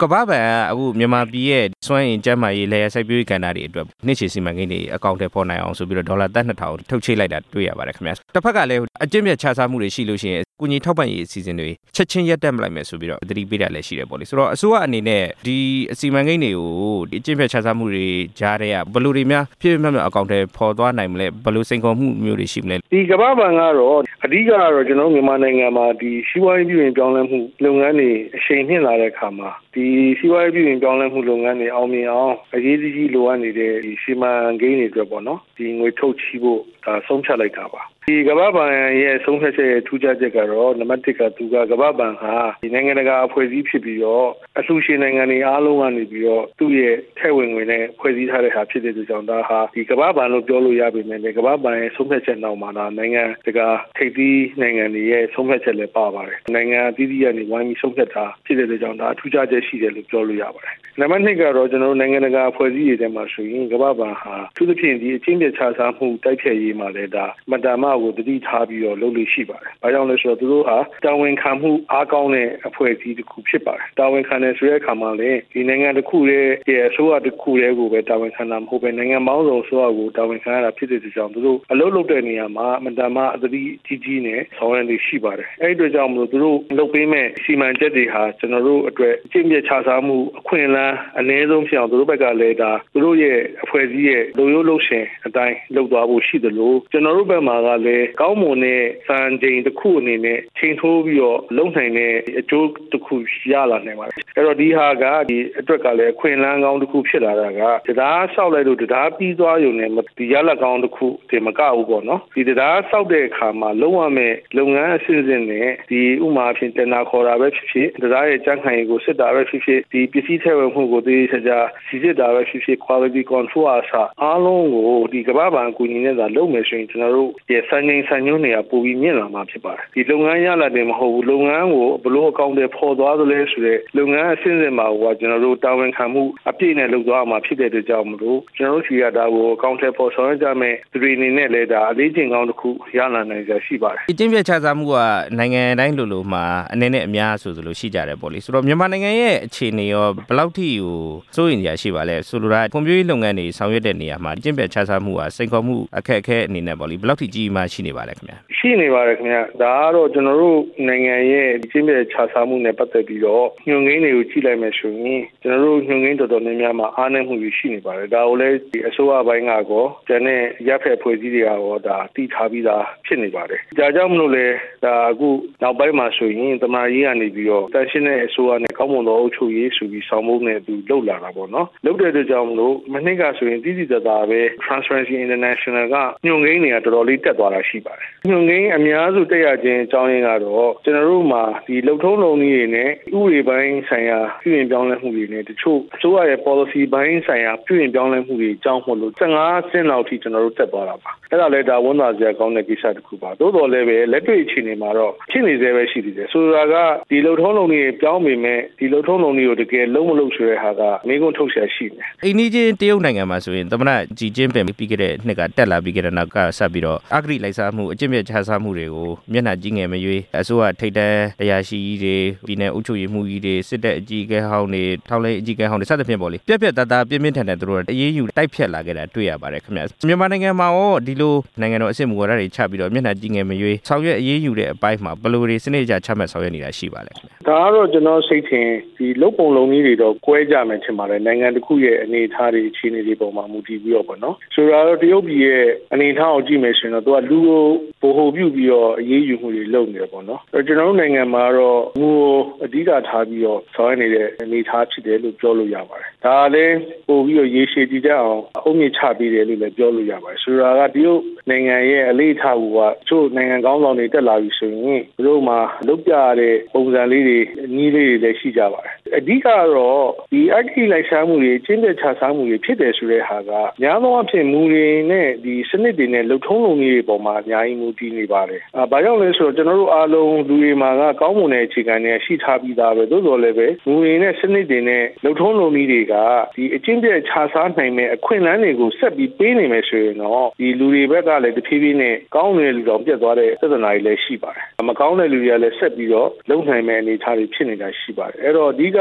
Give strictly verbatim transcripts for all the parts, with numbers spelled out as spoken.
ကဘာပန်အခုမြန်မာပြည်ရဲ့စွမ်းအင်ကျန်းမာရေးလေယာဉ်စိုက်ပျိုးရေးကဏ္ဍတွေအတွက်နှစ်ရှည်စီမံကိန်းတွေအကောင့်ထဲပေါ်နိုင်အောင်ဆိုပြီးတော့ဒေါ်လာသန်းနှစ်ထောင်ထုတ်ချိတ်လိုက်တာတွေ့ရပါတယ်ခင်ဗျာတစ်ဖက်ကလည်းအကျင့်ပြတ်ခြစားမှုတွေရှိလို့ရှိရင်ကုညီထောက်ပံ့ရေးအစီအစဉ်တွေချက်ချင်းရပ်တန့်မလိုက်မယ်ဆိုပြီးတော့သတိပေးတာလည်းရှိတယ်ပေါ့လေဆိုတော့အစိုးရအနေနဲ့ဒီအစီအမံကိန်းတွေကိုဒီအကျင့်ပြတ်ခြစားမှုတွေကြားတဲ့ကဘယ်လိုတွေများပြည့်ပြည့်မြတ်မြတ်အကောင့်ထဲပေါ်သွားနိုင်မလဲဘယ်လိုစိန်ခေါ်မှုမျိုးတွေရှိမလဲဒီကဘာပန်ကတော့အဓိကကတော့ကျွန်တော်မြန်မာနိုင်ငံမှာဒီစီးပွားရေးပြုပြင်ပြောင်းလဲမှုလုပ်ငန်းတွေအရှိန်မြင့်လာတဲ့အခါမှာဒီစီးပွားရေးပြုပြင်ပြောင်းလဲမှုလုပ်ငန်းတွေအောင်မြင်အောင်အရေးကြီးကြီးလိုအပ်နေတဲ့ဒီစီမံကိန်းတွေအတွက်ပေါ့နော်ဒီငွေထုတ်ချီးဖို့ဒါဆုံးဖြတ်လိုက်တာပါဒီကမ္ဘာ့ဘဏ်ရဲ့ဆုံးဖြတ်ချက်ရဲ့ထူးခြားချက်ကတော့နံပါတ်တစ်ကသူကကမ္ဘာ့ဘဏ်ဟာဒီနိုင်ငံတကာအဖွဲ့အစည်းဖြစ်ပြီးတော့အလှူရှင်နိုင်ငံတွေအားလုံးကနေပြီးတော့သူ့ရဲ့ထဲ့ဝင်ငွေနဲ့ဖွဲ့စည်းထားတဲ့ဟာဖြစ်တဲ့ကြောင့်ဒါဟာဒီကမ္ဘာ့ဘဏ်လို့ပြောလို့ရပေမဲ့လည်းကမ္ဘာ့ဘဏ်ရဲ့ဆုံးဖြတ်ချက်နောက်မှာဒါနိုင်ငံတကာထိပ်သီးနိုင်ငံတွေရဲ့ဆုံးဖြတ်ချက်လည်းပါပါတယ်နိုင်ငံအသီးသီးကနေဝိုင်းပြီးဆုံးဖြတ်တာဖြစ်တဲ့ကြောင့်ဒါထူးခြားချက်ရှိတယ်လို့ပြောလို့ရပါတယ်နံပါတ်နှစ်ကတော့ကျွန်တော်တို့နိုင်ငံတကာအဖွဲ့အစည်းတွေထဲမှာဆိုရင်ကမ္ဘာ့ဘဏ်ဟာသူသဖြင့်ဒီအချင်းချင်းခြားစားမှုတိုက်ဖျက်ရေးမှာလည်းဒါမတ္တမကိုတတိထားပြီးတော့လုပ်လို့ရှိပါတယ်။ဘာကြောင့်လဲဆိုတော့သူတို့ဟာတာဝန်ခံမှုအားကောင်းတဲ့အဖွဲ့အစည်းတစ်ခုဖြစ်ပါတယ်။တာဝန်ခံတဲ့ဆိုတဲ့အခါမှာလည်းဒီနိုင်ငံတစ်ခုရဲ့အစိုးရတစ်ခုရဲ့ကိုပဲတာဝန်ခံတာမဟုတ်ပဲနိုင်ငံပေါင်းစုံအစိုးရကိုတာဝန်ခံရတာဖြစ်တဲ့ကြောင့်သူတို့အလုပ်လုပ်တဲ့နေရာမှာမတ္တမအသတိကြီးကြီးနဲ့ဆောင်ရွက်နေရှိပါတယ်။အဲဒီအတွက်ကြောင့်မလို့သူတို့လုပ်ပေးမဲ့စီမံချက်တွေဟာကျွန်တော်တို့အတွက်အကျင့်ပြတ်ခြစားမှုအခွင့်အလမ်းအနည်းဆုံးဖြစ်အောင်သူတို့ဘက်ကလည်းဒါသူတို့ရဲ့အဖွဲ့အစည်းရဲ့လူရိုးလုပ်ရှင်အတိုင်းလုပ်သွားဖို့ရှိတယ်လို့ကျွန်တော်တို့ဘက်မှာကလည်းကောင်းမွန်တဲ့စံချိန်တစ်ခုအနေနဲ့ချိန်ထိုးပြီးတော့လုံနိုင်တဲ့အကျိုးတစ်ခုရလာနိုင်ပါတယ်အဲ့တော့ဒီဟာကဒီအတွက်ကလည်းအခွင့်အလမ်းကောင်းတစ်ခုဖြစ်လာတာကတရားဆောက်လိုက်လို့တရားပြီးသွားရုံနဲ့ဒီရလကောင်းတစ်ခုဒီမကဘူးပေါ့နော်ဒီတရားဆောက်တဲ့အခါမှာလုံရမယ့်လုပ်ငန်းအစဉ်စဉ်နဲ့ဒီဥမာအဖြစ်တင်နာခေါ်တာပဲဖြစ်ဖြစ်တရားရဲ့ကြံ့ခိုင်ရေးကိုစစ်တာပဲဖြစ်ဖြစ်ဒီပစ္စည်းထည့်ဝင်မှုကိုသေချာချာစီစစ်တာပဲဖြစ်ဖြစ် quality control အစားအားလုံးကိုဒီကမ္ဘာ့ဘဏ်အကူအညီနဲ့သာလုပ်မယ်ဆိုရင်ကျွန်တော်တို့ရဲ့စံချိန်စံညွှန်းတွေကပိုပြီးမြင့်လာမှာဖြစ်ပါတယ်ဒီလုပ်ငန်းရလာတယ်မဟုတ်ဘူးလုပ်ငန်းကိုဘလို့အကောင့်တွေဖော်သွားသလဲဆိုတဲ့လုပ်ငန်းအစဉ်စဉ်မှာဟိုကကျွန်တော်တို့တာဝန်ခံမှုအပြည့်နဲ့လုပ်သွားမှာဖြစ်တဲ့အတွက်ကြောင့်မလို့ကျွန်တော်တို့ရှိရတာကိုအကောင့်တွေဖော်ဆောင်ကြမယ်သူတွေအနေနဲ့လည်းဒါအလေးချိန်ကောင်းတစ်ခုရလာနိုင်ကြရှိပါတယ်အကျင့်ပြတ်ခြစားမှုကနိုင်ငံတိုင်းလိုလိုမှာအနေနဲ့အများဆိုသလိုရှိကြတယ်ပေါ့လေဆိုတော့မြန်မာနိုင်ငံရဲ့အခြေအနေရောဘယ်လောက်ထိကိုစိုးရိမ်ကြရှိပါလဲဆိုလိုတာဖွံ့ဖြိုးရေးလုပ်ငန်းတွေဆောင်ရွက်တဲ့နေရာမှာအကျင့်ပြတ်ခြစားမှုကစိန်ခေါ်မှုအခက်အခဲအနေနဲ့ပေါ့လေဘယ်လောက်ထိကြီးမားရှိနေပါလဲခင်ဗျာရှိနေပါတယ်ခင်ဗျာဒါကတော့ကျွန်တော်တို့နိုင်ငံရဲ့အကျင့်ပြတ်ခြစားမှုနဲ့ပတ်သက်ပြီးတော့ညွှန်ကိန်းတွေကိုကြည့်လိုက်မယ်ဆိုရင်ကျွန်တော်တို့ညွှန်ကိန်းတော်တော်များများမှာအားနည်းမှုတွေရှိနေပါတယ်ဒါကိုလည်းဒီအစိုးရဘိုင်းကောကျန်တဲ့ရပ်ဖက်ဖွဲ့စည်းတွေကရောဒါတိထားပြီးသားဖြစ်နေပါတယ်ဒါကြောင့်မလို့လေဒါအခုနောက်ပိုင်းမှာဆိုရင်တမာရေးကနေပြီးတော့တန်ရှင်းတဲ့အစိုးရနဲ့ကောင်းမွန်သောအုပ်ချုပ်ရေးဆိုပြီးဆောင်မှုနဲ့သူလှုပ်လာတာပေါ့နော်လှုပ်တဲ့အတွက်ကြောင့်မလို့မနှစ်ကဆိုရင်တည်တည်တသာပဲ Transparency International ကညွှန်ကိန်းတွေကတော်တော်လေးတက်သွားတာရှိပါတယ်ညွှန်ကိန်းအများစုတက်ရခြင်းအကြောင်းရင်းကတော့ကျွန်တော်တို့မှာဒီလှုပ်ထုံးလုံနည်းတွေနဲ့ဥပဒေပိုင်းဆိုင်ရာပြုပြင်ပြောင်းလဲမှုတွေနဲ့တချို့အစိုးရရဲ့ policy ပိုင်းဆိုင်ရာပြုပြင်ပြောင်းလဲမှုတွေအကြောင်းမို့လို့၁၅ဆင့်လောက်ထိကျွန်တော်တို့တက်သွားတာပါအဲ့ဒါလည်းဒါဝန်သာစရာကောင်းတဲ့ကိစ္စတစ်ခုပါသို့တော်လည်းပဲလက်တွေ့အခြေအနေမှာတော့ဖြစ်နေသေးပဲရှိသေးတယ်ဆိုတာကဒီလှုပ်ထုံးလုံနည်းပြောင်းပေမဲ့ဒီလှုပ်ထုံးလုံနည်းကိုတကယ်လုံးမလုပ်ဆိုတဲ့ဟာကမိကုန်းထုတ်ရှာရှိတယ်အိန္ဒိချင်းတရုတ်နိုင်ငံမှာဆိုရင်သမ္မတဂျီကျင်းပင်ပြီးခဲ့တဲ့နှစ်ကတက်လာပြီးခဲ့တဲ့နောက်ကဆက်ပြီးတော့အဂတိလိုက်စားမှုအကျင့်ပြတ်ခြစားမှုတွေကိုမျက်နှာကြီးငယ်မရွေးအစိုးရထိပ်တန်းအရာရှိကြီးတွေပြည်내အုပ်ချုပ်ရေးမှုကြီးတွေစစ်တပ်အကြီးအကဲဟောင်းတွေထောက်လှမ်းအကြီးအကဲဟောင်းတွေစသဖြင့်ပေါ့လေပြက်ပြက်သားသားပြင်းပြင်းထန်ထန်သူတို့အရေးယူတိုက်ဖြတ်လာခဲ့တာတွေ့ရပါတယ်ခင်ဗျာမြန်မာနိုင်ငံမှာရောဒီလိုနိုင်ငံတော်အဆင့်မူဝါဒတွေချပြီးတော့မျက်နှာကြီးငယ်မရွေးဆောင်ရွက်အရေးယူတဲ့အပိုင်းမှာဘယ်လိုတွေစနစ်ကြချမှတ်ဆောင်ရွက်နေတာရှိပါလဲခင်ဗျာဒါကတော့ကျွန်တော်စိတ်ထင်ဒီလုံပုံလုံနည်းတွေတော့ကွဲကြမယ်ထင်ပါတယ်နိုင်ငံတစ်ခုရဲ့အနေအထားတွေအခြေအနေတွေပုံမှာမူတည်ပြီးတော့ပေါ့နော်ဆိုတော့တရုတ်ပြည်ရဲ့အနေအထားကိုကြည့်မယ်ဆိုရင်တော့သူကလူကိုဗဟိုပြုပြီးတော့အရေးယူမှုတွေလုပ်နေတယ်ပေါ့နော်အဲကျွန်တော်တို့နိုင်ငံမှာတော့ငူကိုအဓိကထားပြီးတော့ဆောင်ရွက်နေတဲ့အနေအထားဖြစ်တယ်လို့ပြောလို့ရပါတယ်ဒါလည်းပို့ပြီးတော့ရေရှည်တည်ကြအောင်အုံမြင့်ချပေးတယ်လို့လည်းပြောလို့ရပါတယ်ဆိုတော့ကတရုတ်နိုင်ငံရဲ့အလေးထားကချို့နိုင်ငံကောင်းဆောင်တွေတက်လာပြီဆိုရင်သူတို့မှာလုတ်ပြတဲ့ပုံစံလေးတွေနည်းလေးတွေလည်းရှိကြပါတယ်အဓိကတော့ဒီအဂတိလိုက်စားမှုတွေကျင့်တဲ့ခြစားမှုတွေဖြစ်တယ်ဆိုတဲ့ဟာကများသောအားဖြင့်မူတွေနဲ့ဒီစနစ်တွေနဲ့လှုပ်ထုံးလုံနည်းတွေပေါ်မှာအများကြီးမူတည်နေပါတယ်အဲဘာကြောင့်လဲဆိုတော့ကျွန်တော်တို့အားလုံးလူတွေမှာကကောင်းမွန်တဲ့အခြေခံတွေရှိထားပြီးသားပဲသို့တော်လည်းပဲမူတွေနဲ့စနစ်တွေနဲ့လှုပ်ထုံးလုံနည်းတွေကဒီအကျင့်တဲ့ခြစားနိုင်မဲ့အခွင့်အလမ်းတွေကိုဆက်ပြီးပေးနေမယ်ဆိုရင်တော့ဒီလူတွေဘက်ကလည်းတဖြည်းဖြည်းနဲ့ကောင်းတဲ့လူတော်ပြတ်သွားတဲ့သဒ္ဒနာတွေလည်းရှိပါတယ်မကောင်းတဲ့လူတွေကလည်းဆက်ပြီးတော့လုံနိုင်မဲ့အနေအထားတွေဖြစ်နေတာရှိပါတယ်အဲ့တော့အဓိက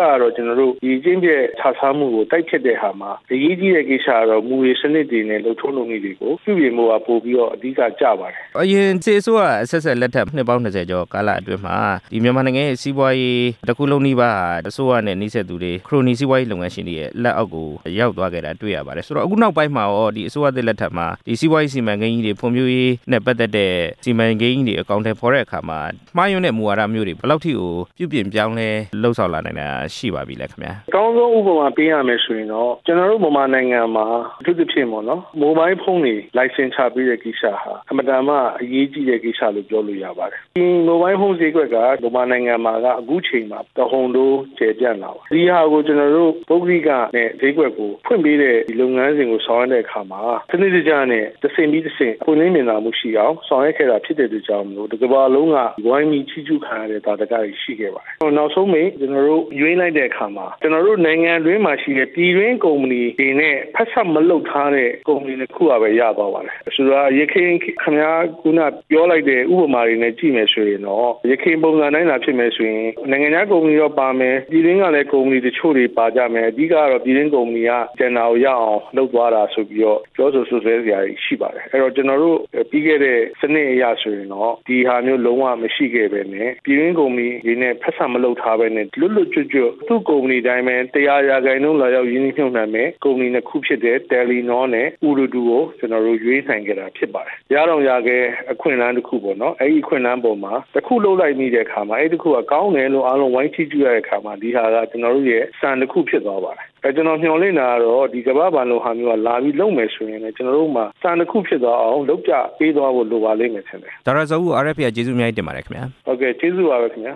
ကတော့ကျွန်တော်တို့ဒီကျင်းပြခြားစားမှုကိုတိုက်ဖြတ်တဲ့ဟာမှာအရေးကြီးတဲ့ကိစ္စကတော့မူရေးစနစ်တွေနဲ့လှုပ်ထုံးလုပ်နည်းတွေကိုပြုပြင်မှုကပို့ပြီးတော့အဓိကကျပါတယ်အရင်စစ်အစိုးရအဆက်ဆက်လက်ထက်နှစ်ပေါင်းနှစ်ဆယ်ကျော်ကာလအတွင်းမှာဒီမြန်မာနိုင်ငံရဲ့စီးပွားရေးတစ်ခုလုံးနှိပါအစိုးရနဲ့နှိစက်သူတွေခရိုနီစီးပွားရေးလုပ်ငန်းရှင်တွေရဲ့လက်အောက်ကိုရောက်သွားခဲ့တာတွေ့ရပါတယ်ဆိုတော့အခုနောက်ပိုင်းမှာရောဒီအစိုးရသစ်လက်ထက်မှာဒီစီးပွားရေးစီမံကိန်းကြီးတွေဖွံ့ဖြိုးရေးနဲ့ပတ်သက်တဲ့စီမံကိန်းကြီးတွေအကောင့်ထဲပေါ်တဲ့အခါမှာမှားယွင်းတဲ့မူဝါဒမျိုးတွေဘယ်လောက်ထိကိုပြုပြင်ပြောင်းလဲလှုပ်ဆောင်လာနိုင်တာရှိပါပြီလဲခင်ဗျာအကောင်းဆုံးဥပမာပေးရမယ်ဆိုရင်တော့ကျွန်တော်တို့မြန်မာနိုင်ငံမှာအထူးသဖြင့်ပေါ့နော်မိုဘိုင်းဖုန်းတွေ license ချပေးတဲ့ကိစ္စဟာအမှန်တမ်းမှအရေးကြီးတဲ့ကိစ္စလို့ပြောလို့ရပါတယ်ဒီမိုဘိုင်းဖုန်းဈေးကွက်ကမြန်မာနိုင်ငံမှာကအခုချိန်မှာတဟုန်တိုးကျယ်ပြန့်လာပါဒီဟာကိုကျွန်တော်တို့ပုဂ္ဂလိကနဲ့ဈေးကွက်ကိုဖွင့်ပေးတဲ့ဒီလုပ်ငန်းစဉ်ကိုဆောင်ရွက်တဲ့အခါမှာစနစ်တကျနဲ့တစ်ဆင့်ပြီးတစ်ဆင့်ပုံနှင်းမြင်သာမှုရှိအောင်ဆောင်ရွက်ခဲ့တာဖြစ်တဲ့အတွက်ကြောင့်မလို့ဒီကမ္ဘာလုံးကဝိုင်းပြီးချီးကျူးခံရတဲ့တာတကတွေရှိခဲ့ပါတယ်နောက်ဆုံးမေကျွန်တော်တို့ရွေးလိုက်တဲ့အခါမှာကျွန်တော်တို့နိုင်ငံတွင်းမှာရှိတဲ့ပြည်တွင်းကုမ္ပဏီတွေနဲ့ဖက်ဆက်မလုပ်ထားတဲ့ကုမ္ပဏီတစ်ခုကပဲရသွားပါတယ်ဆိုတော့ရခိုင်ခင်ဗျားခုနပြောလိုက်တဲ့ဥပမာတွေနဲ့ကြည့်မယ်ဆိုရင်တော့ရခိုင်ပုံစံတိုင်းသာဖြစ်မယ်ဆိုရင်နိုင်ငံခြားကုမ္ပဏီတော့ပါမယ်ပြည်တွင်းကလည်းကုမ္ပဏီတချို့တွေပါကြမယ်အဓိကတော့ပြည်တွင်းကုမ္ပဏီကကျန်တာကိုရအောင်လုပ်သွားတာဆိုပြီးတော့ပြောဆိုဆွဆွဲစရာရှိပါတယ်အဲ့တော့ကျွန်တော်တို့ပြီးခဲ့တဲ့စနစ်အရဆိုရင်တော့ဒီဟာမျိုးလုံးဝမရှိခဲ့ပဲနဲ့ပြည်တွင်းကုမ္ပဏီတွေနဲ့ဖက်ဆက်မလုပ်ထားပဲနဲ့လွတ်လွတ်ကျွတ်ကျွတ်သူ့ကုမ္ပဏီတိုင်းပဲတရားရာခိုင်နှုန်းလာရောက်ရင်းနှီးမြှုပ်နှံမယ်ကုမ္ပဏီနှစ်ခုဖြစ်တဲ့ Telenor နဲ့ Ooredoo ကိုကျွန်တော်တို့ရွေးနိုင်ကြတာဖြစ်ပါတယ်ရတော့ရခဲ့အခွင့်အလမ်းတစ်ခုပေါ့နော်အဲ့ဒီအခွင့်အလမ်းပေါ်မှာတစ်ခုလုံးလိုက်မိတဲ့အခါမှာအဲ့ဒီတစ်ခုကကောင်းတယ်လို့အားလုံးဝိုင်းချီးကျူးရတဲ့အခါမှာဒီဟာကကျွန်တော်တို့ရဲ့စံတစ်ခုဖြစ်သွားပါတယ်အဲကျွန်တော်မျှော်လင့်တာကတော့ဒီကမ္ဘာ့ဘဏ်လိုဟာမျိုးကလာပြီးလုပ်မယ်ဆိုရင်လည်းကျွန်တော်တို့မှာစံတစ်ခုဖြစ်သွားအောင်လုပ်ကြပေးသွားဖို့လိုပါလိမ့်မယ်ထင်တယ်ဒါရဇောဦး R F A ကျေးဇူးအများကြီးတင်ပါတယ်ခင်ဗျာဟုတ်ကဲ့ကျေးဇူးပါပဲခင်ဗျာ